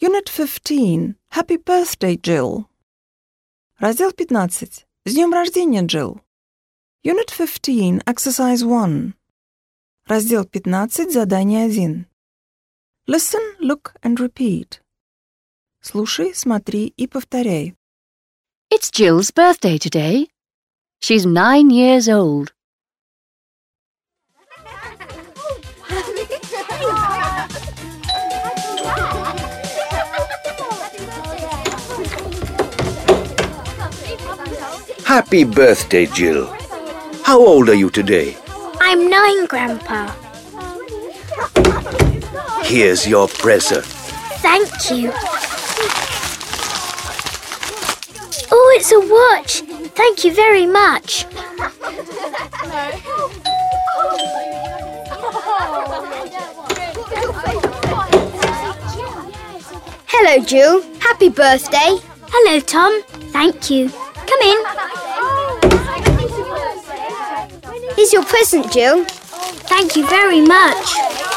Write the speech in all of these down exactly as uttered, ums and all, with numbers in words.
Unit fifteen. Happy birthday, Jill. Раздел пятнадцать. С днем рождения, Jill. Unit fifteen. Exercise one. Раздел пятнадцать. Задание один. Listen, look and repeat. Слушай, смотри и повторяй. It's Jill's birthday today. She's nine years old. Happy birthday, Jill. How old are you today? I'm nine, Grandpa. Here's your present. Thank you. Oh, it's a watch. Thank you very much. Hello, Jill. Happy birthday. Hello, Tom. Thank you. Come in. Here's your present, Jill. Thank you very much.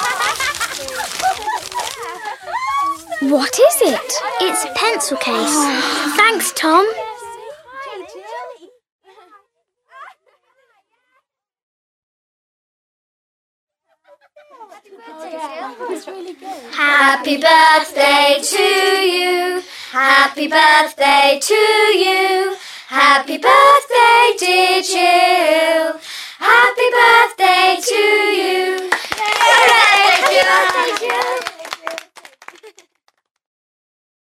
What is it? It's a pencil case. Thanks, Tom. Happy birthday to you. Happy birthday to you. Happy birthday, dear Jill. Happy birthday to you. Happy birthday, Jill.